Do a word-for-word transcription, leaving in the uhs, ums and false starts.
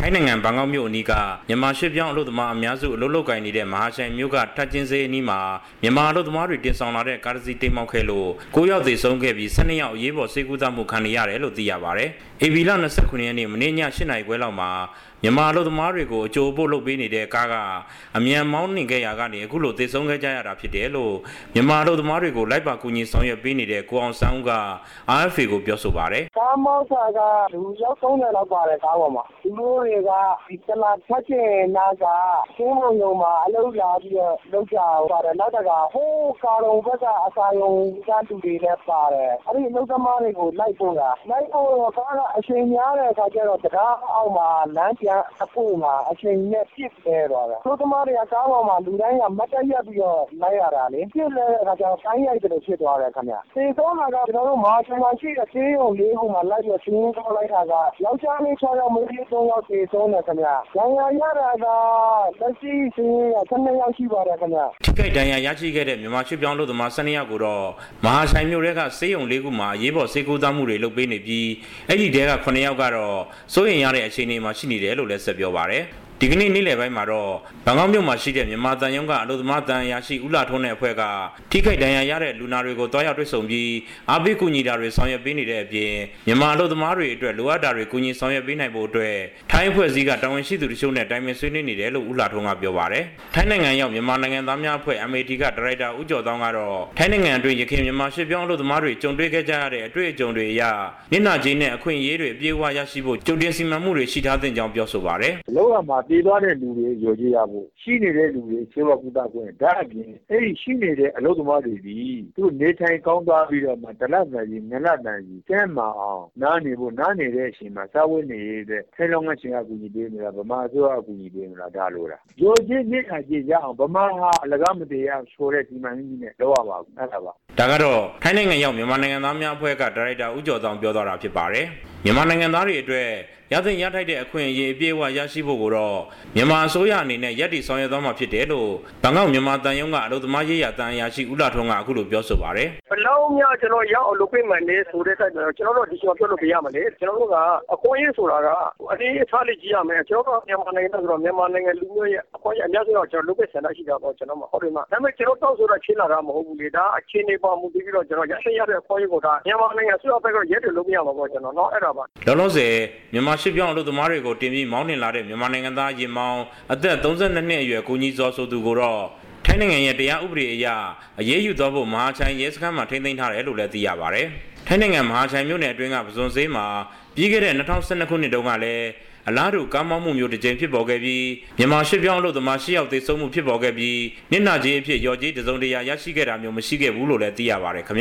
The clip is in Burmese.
ထိုင်းနိုင်ငံဘန်ကောက်မြို့အနီးကမြန်မာရွှေ့ပြောင်းအလုပ်သမားအများစုအလုပ်လုပ်ကိုင်နေတဲ့မဟာချိုင်မြို့ကထပ်ချင်းစေးအနီးမှာမြန်မာအလုပ်သမားတွေတင်ဆောင်လာတဲ့ကားတစ်စီးတိမ်မောက်ခဲ့လို့ကိုးယောက်သေဆုံးခဲ့ပြီးဆယ်နှစ်ယောက်အရေးပေါ်ဆေးကုသမှုခံနေရတယ်လို့သိရပါတယ်။ဧပြီလ၂၉ရက်နေ့မနေ့ည၈နာရီခွဲလောက်မှာမြန်မာအလုပ်သမားတွေကိုအကျိုးပို့လုပ်ပေးနေတဲ့ကားကအမြန်မောင်းနှင်ခဲ့ရာကနေအခုလိုသေဆုံးခဲ့ကြရတာဖြစ်တယ်လို့မြန်မာအလုပ်သမားတွေကိုလိုက်ပါကူညီဆောင်ရွက်ပေးနေတဲ့ကိုအောင်ဆန်းဦးက R F A ကိုပြောဆိုပါတယ်။ကားမောင်းစားကလူရောက်သုံးတယ်လောက်ပါတယ်ကားပေါ်မှာဒီလိုတွေကဒီတလာထက်ကျင်နာကရှင်းမုံုံမှာအလုပ်လာပြီးတော့လောက်ကြပါတယ်နောက်တကဟိုးကာရုံဘက်ကအစာယုံကတူတွေလည်းပါတယ်အဲ့ဒီအလုပ်သမားတွေကိုလိုက်ပို့တာလိုက်ပို့တော့ကားကအချိန်များတဲ့အခါကျတော့တရားအောက်မှာလမ်းပြန်အပို့မှာအချိန်နဲ့ပြစ်လဲသွားတာအလုပ်သမားတွေကကားပေါ်မှာလူတိုင်းကမတ်တက်ရက်ပြီးတော့လိုက်ရတာလေပြစ်လဲတဲ့အခါကျတော့ဆိုင်းရိုက်တယ်လို့ဖြစ်သွားတယ်ခင်ဗျသေဆုံးတာကကျွန်တော်တို့မဟာချိုင်မှာရှိတဲ့ဆေးရုံလေးခုမှာလိုက်ပြီးချင်းကောလိုက်တာကယောက်ျားလေး၆ယောက်မိန်းကလေး၃ယောက်သေဆုံးတယ်ခင်ဗျ။ဒဏ်ရာရတာကလက်ရှိစင်းရဆယ်နှစ်ယောက်ရှိပါတယ်ခင်ဗျ။ထိခိုက်ဒဏ်ရာရရှိခဲ့တဲ့မြန်မာရွှေ့ပြောင်းလုပ်သမားဆယ်နှစ်ယောက်ကိုတော့မဟာချိုင်မြို့ရဲကဆေးရုံလေးခုမှာအရေးပေါ်ဆေးကုသမှုတွေလုပ်ပေးနေပြီးအဲ့ဒီတဲကခုနှစ်ယောက်ကတော့စိုးရိမ်ရတဲ့အခြေအနေမှာရှိနေတယ်လို့လည်းဆက်ပြောပါတယ်။ဒီကနေ့နေ့လယ်ပိုင်းမှာတော့ဘန်ကောက်မြို့မှာရှိတဲ့မြန်မာတန်ယုံကအလုပ်သမားတန်ရာရှိဦးလာထွန်းတဲ့အဖွဲ့ကထိခိုက်ဒဏ်ရာရတဲ့လူနာတွေကိုတွားရောက်တွေ့ဆုံပြီးအားပေးကူညီတာတွေဆောင်ရွက်ပေးနေတဲ့အပြင်မြန်မာအလုပ်သမားတွေအတွက်လိုအပ်တာတွေကူညီဆောင်ရွက်ပေးနိုင်ဖို့အတွက်ထိုင်းအဖွဲ့အစည်းကတာဝန်ရှိသူတချို့နဲ့တိုင်ပင်ဆွေးနွေးနေတယ်လို့ဦးလာထွန်းကပြောပါတယ်။ထိုင်းနိုင်ငံရောက်မြန်မာနိုင်ငံသားများအဖွဲ့ M A T ကဒါရိုက်တာဦးကျော်သောင်းကတော့ထိုင်းနိုင်ငံအတွင်းရခိုင်မြန်မာရွှေ့ပြောင်းအလုပ်သမားတွေကြုံတွေ့ခဲ့ကြရတဲ့အတွေ့အကြုံတွေအရနစ်နာကြေးနဲ့အခွင့်အရေးတွေအပြည့်အဝရရှိဖို့ကြိုတင်စီမံမှုတွေရှိထားတဲ့ကြောင်းပြောဆိုပါတယ်။လောကမှာပြည်သွားတဲ့လူတွေရောကြရဖို့ရှိနေတဲ့လူတွေဆေးဝါးကုသခွင့်ဒါအပြင်အဲ့ဒီရှိနေတဲ့အလုပ်သမားတွေဒီသူနေထိုင်ကောင်းသွားပြီးတော့မှတလတ်တန်ကြီးနလတ်တန်ကြီးကျမ်းမာအောင်နားနေဖို့နားနေတဲ့အချိန်မှာစာဝတ်နေရတဲ့ထဲလုံးငှက်ရှင်အကူကြီးပေးနေတာဗမာအစိုးရအကူကြီးပေးနေတာဒါလို့လားဂျိုချင်းနေအကြည့်ရအောင်ဗမာဟာအလကားမတရားဆိုတဲ့ဒီမှန်ကြီးနဲ့လောက်ရပါဘူးအဲ့ဒါပါဒါကတော့ထိုင်းနိုင်ငံရောက်မြန်မာနိုင်ငံသားများအဖွဲ့ကဒါရိုက်တာဦးကျော်ဆောင်ပြောသွားတာဖြစ်ပါတယ်မြန်မာနိုင်ငံသားတွေအတွက်ရသင့်ရထိုက်တဲ့အခွင့်အရေးအပြည့်အဝရရှိဖို့ကိုတော့မြန်မာအစိုးရအနေနဲ့ရည်တည်ဆောင်ရွက်သွားမှာဖြစ်တယ်လို့ဘန်ကောက်မြန်မာတန်ယုံကအလုပ်သမားရေးရာတန်အရာရှိဦးလာထွန်းကအခုလိုပြောဆိုပါတယ်ဘလုံးများကျွန်တော်ရောက်အလုပ်ပေးမှန်းနေဆိုတဲ့အတွက်ကျွန်တော်တို့ဒီကျွန်တော်ပြောလို့ပြရမလဲကျွန်တော်တို့ကအခွင့်အရေးဆိုတာကအလေးအထားလေးကြည့်ရမယ်ကျွန်တော်တို့မြန်မာနိုင်ငံဆိုတော့မြန်မာနိုင်ငံလူမျိုးရဲ့အခွင့်အရေးအများဆုံးတော့ကျွန်တော်လုပ်ပေးဆန္ဒရှိတာပေါ့ကျွန်တော်မဟုတ်တယ်မှာဒါပေမဲ့ကျွန်တော်တောက်ဆိုတာချင်းလာတာမဟုတ်ဘူးလေဒါအခြေအနေပေါ်မူတည်ပြီးတော့ကျွန်တော်ရရှိရတဲ့အခွင့်အရေးကိုဒါမြန်မာနိုင်ငံဆွေးနွေးဘက်ကရဲတယ်လို့မရပါဘူးကျွန်တော်တော့အဲ့ဒါပါလောလောဆယ်မြန်မာရွှေ့ပြောင်းအလုပ်သမားတွေကိုတင်ပြီးမောင်းနှင်လာတဲ့မြန်မာနိုင်ငံသားရင်မောင်းအသက်၃၂နှစ်အရွယ်ကိုကြီးစောဆိုသူကိုတော့ထိုင်းနိုင်ငံရဲ့တရားဥပဒေအရအရေးယူသွားဖို့မဟာချိုင်ရဲစခန်းမှာထိန်းသိမ်းထားတယ်လို့လည်းသိရပါတယ်။ထိုင်းနိုင်ငံမဟာချိုင်မြို့နယ်အတွင်းကပဇွန်ဆေးမှာပြီးခဲ့တဲ့၂၀၁၂ခုနှစ်တုန်းကလည်းအလားတူကားမောင်းမှုမျိုးတစ်ကြိမ်ဖြစ်ပေါ်ခဲ့ပြီးမြန်မာရွှေ့ပြောင်းအလုပ်သမား၈ယောက်သေဆုံးမှုဖြစ်ပေါ်ခဲ့ပြီးနစ်နာကြေးအဖြစ်ရော်ကြေးတစုံတရာရရှိခဲ့တာမျိုးမရှိခဲ့ဘူးလို့လည်းသိရပါတယ်ခင်ဗျ